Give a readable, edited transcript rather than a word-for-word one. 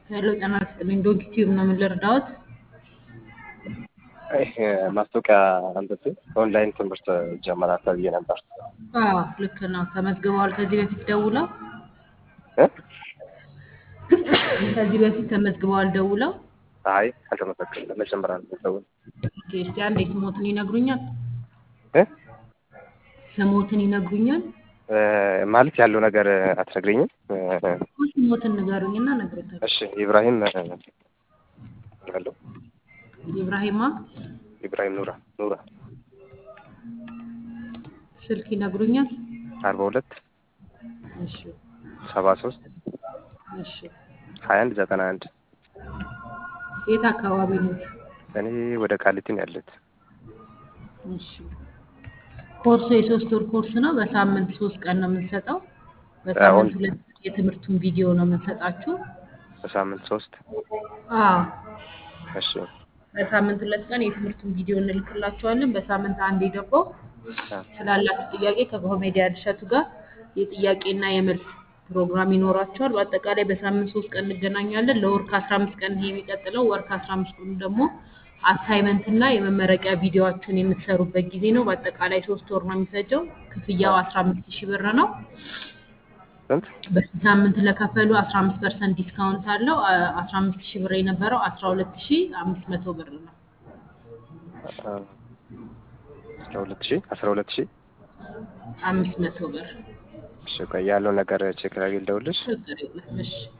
ሄሎ ጤና ይስጥልኝ። ዶንኪ ቲዩብ ነው የምንረዳዎት? ማስታወቂያ አንብቤ ኦንላይን ትምህርት ጀመራል ተብዬ ነበር። አዎ ልክ ነው። ተመዝግበዋል ከዚህ በፊት ደውለው? እ? ከዚህ በፊት ተመዝግበዋል ደውለው? አይ አልተመዘገብኩም። ለመጀመሪያ ነው የምደውለው። ኦኬ፣ እስቲ አንዴ ስሞትን ይነግሩኛል? እ? ስሞትን ይነግሩኛል? ማለት ያለው ነገር አትነግሪኝም? ስሞትን ንገሩኝና እነግሮታለሁ። እሺ ኢብራሂም ያለው ኢብራሂማ ኢብራሂም ኑራ ስልክ ይነግሩኛል? 42 እሺ 73 እሺ 21 91 የት አካባቢ ነው? እኔ ወደ ቃሊቲ ነው ያለሁት። እሺ ኮርሱ የ3 ወር ኮርስ ነው። በሳምንት 3 ቀን ነው የምንሰጠው። በሳምንት 2 የትምህርቱን ቪዲዮ ነው የምንሰጣችሁ። በሳምንት 3? አዎ እሺ በሳምንት 2 ቀን የትምህርቱን ቪዲዮ እንልክላችኋለን። በሳምንት አንዴ ደግሞ ስላላችሁ ጥያቄ ከኮሜዲያን እሸቱ ጋር የጥያቄና የመልስ ፕሮግራም ይኖራችኋል። በአጠቃላይ በሳምንት 3 ቀን እንገናኛለን። ለወር ከ15 ቀን ይሄ የሚቀጥለው ወር ከ15 ቀን ደግሞ አሳይመንት እና የመመረቂያ ቪዲዮአችሁን የምትሰሩበት ጊዜ ነው። በአጠቃላይ 3 ወር ነው የሚፈጀው። ክፍያው 15000 ብር ነው። ስንት? በዚህ ሳምንት ለከፈሉ 15% ዲስካውንት አለው። 15000 ብር የነበረው 12500 ብር ነው። 12000 500 ብር። እሺ ቆይ ያለው ነገር ቼክ ላድርግ ልደውልልሽ። ችግር የለም። እሺ